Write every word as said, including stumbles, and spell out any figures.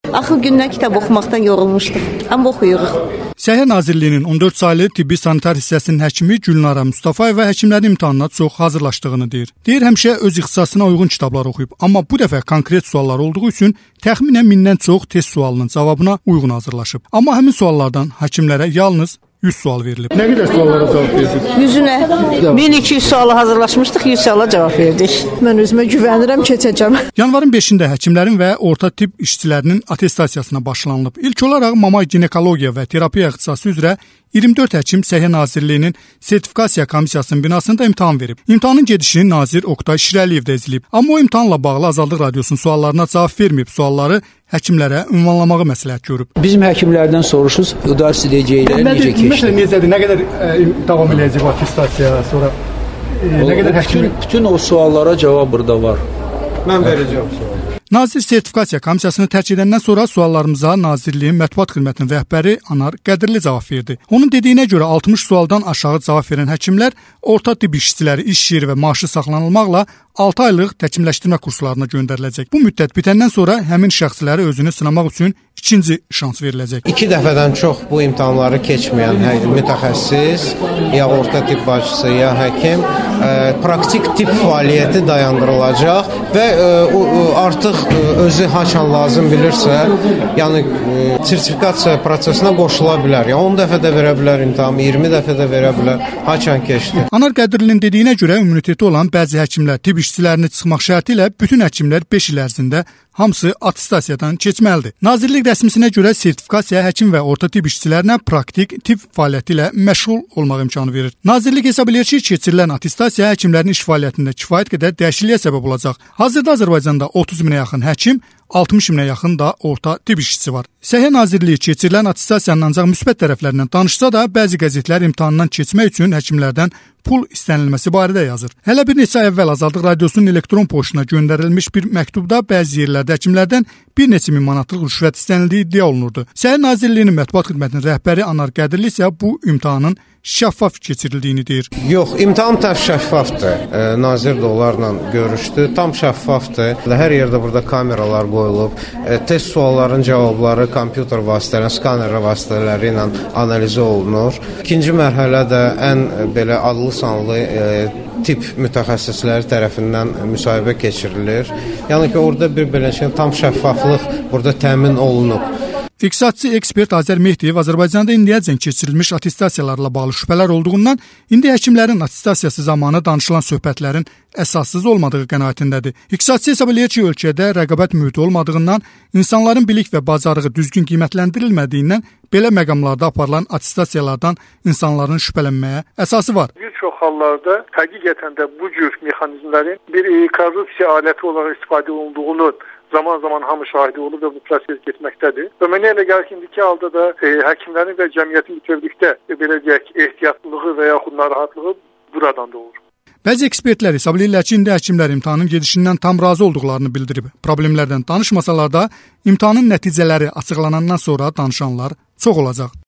Axı gündən kitab oxumaqdan yorulmuşduq, amma oxuyuruq. Səhiyyə Nazirliyinin on dörd saylı tibbi sanitar hissəsinin həkimi Gülnara Mustafayeva həkimlərin imtahanına çox hazırlaşdığını deyir. Deyir həmişə öz ixtisasına uyğun kitablar oxuyub, amma bu dəfə konkret suallar olduğu üçün təxminən mindən çox test sualının cavabına uyğun hazırlaşıb. Amma həmin suallardan həkimlərə yalnız yüz sual verilib. Nə qədər suallara cavab verdiniz? Yüzünə min iki yüz suala hazırlaşmışdıq, yüz suala cavab verdik. Mən özümə güvənirəm, keçəcəm. Yanvarın beşində həkimlərin və orta tibb işçilərinin attestasiyasına başlanılıb. İlk olaraq mama ginekologiya və terapiya ixtisası üzrə iyirmi dörd həkim Səhiyyə Nazirliyinin sertifikasiya komissiyasının binasında imtahan verib. İmtahanın gedişini nazir Oqtay Şirəliyev də izləyib. Amma o imtahanla bağlı Azadlıq Radiosunun suallarına cavab verməyib. Sualları həkimlərə ünvanlamağı məsləhət görüb. Bizim həkimlərdən soruşuz, idarə edəcəkləri necə keçdi? Məsələn, necədir? Nə qədər ə, davam edəcək bu attestasiya sonra? E, nə qədər həkim? Bütün, bütün o suallara cavab burada var. Mən verəcəm sualı. Nazir sertifikasiya komissiyasını tərk edəndən sonra suallarımıza Nazirliyin mətbuat xidmətinin rəhbəri Anar Qədirli cavab verdi. Onun dediyinə görə altmış sualdan aşağı cavab verən həkimlər orta tibb işçiləri iş yeri və maaşı saxlanılmaqla altı aylıq təkmilləşdirmə kurslarına göndəriləcək. Bu müddət bitəndən sonra həmin şəxslərə özünü sınamaq üçün ikinci şans veriləcək. İki dəfədən çox bu imtahanları keçməyən mütəxəssis, ya orta tibb başçısı, ya həkim ə, praktik tibb fəaliyyəti dayandırılacaq və ə, ə, artıq ə, özü haçan lazım bilirsə, yəni ə, sertifikasiya prosesinə qoşula bilər. Yəni on dəfə də verə bilər imtahanı, iyirmi dəfə də verə bilər, haçan keçdi. Anar Qədirlinin dediyinə görə immuniteti olan bəzi həkimlər tibb işçilərini çıxmaq şərti ilə bütün həkimlər beş il ərzində hamısı attestasiyadan keçməlidir. Nazirlik rəsmisinə görə sertifikasiya həkim və orta tibb işçilərinə praktik tibb fəaliyyəti ilə məşğul olmaq imkanı verir. Nazirlik hesab edir ki, keçirilən attestasiya həkimlərin iş fəaliyyətində kifayət qədər dəyişikliyə səbəb olacaq. Hazırda Azərbaycanda otuz minə yaxın həkim, altmış minə yaxın da orta tibb işçisi var. Səhiyyə Nazirliyi keçirilən attestasiyanın ancaq müsbət tərəflərindən danışsa da, bəzi qəzetlər imtahandan keçmək üçün həkimlərdən pul istənilməsi barədə yazır. Hələ bir neçə ay əvvəl Azadlıq Radiosunun elektron poçtuna göndərilmiş bir məktubda bəzi yerlərdə həkimlərdən bir neçə min manatlıq rüşvət istənildiyi iddia olunurdu. Səhiyyə Nazirliyinin mətbuat xidmətinin rəhbəri Anar Qədirli isə bu imtahanın şəffaf keçirildiyini deyir. Yox, imtahan təf şəffafdır. E, nazir də onlarla görüşdü. Tam şəffafdır. Hər yerdə burada kameralar qoyulub. E, test sualların cavabları kompüter vasitələri, skaner vasitələri ilə analiz olunur. İkinci mərhələdə ən e, belə adlı sanlı e, tip mütəxəssisləri tərəfindən müsahibə keçirilir. Yəni ki, orada bir belə şey, tam şəffaflıq burada təmin olunub. İqtisadçı ekspert Azər Mehdiyev Azərbaycanda indiyəcən keçirilmiş attestasiyalarla bağlı şübhələr olduğundan indi həkimlərin attestasiyası zamanı danışılan söhbətlərin əsassız olmadığı qənaətindədir. İqtisadçı hesab edir ki, ölkədə rəqabət mühiti olmadığından, insanların bilik və bacarığı düzgün qiymətləndirilmədiyindən belə məqamlarda aparılan attestasiyalardan insanların şübhələnməyə əsası var. Bir çox hallarda həqiqətən də bu cür mexanizmlərin bir korrupsiya aləti olaraq istifadə olunduğunun zaman-zaman hamı şahidi olub və bu proses getməkdədir. Və mənə elə gəlir ki, indiki halda da e, həkimlərin və cəmiyyətin bütövlükdə e, belə deyək, ehtiyatlılığı və yaxud narahatlığı buradan doğur. Bəzi ekspertlər hesab edirlər ki, indi həkimlər imtahanın gedişindən tam razı olduqlarını bildirib. Problemlərdən danışmasalar da, imtahanın nəticələri açıqlanandan sonra danışanlar çox olacaq.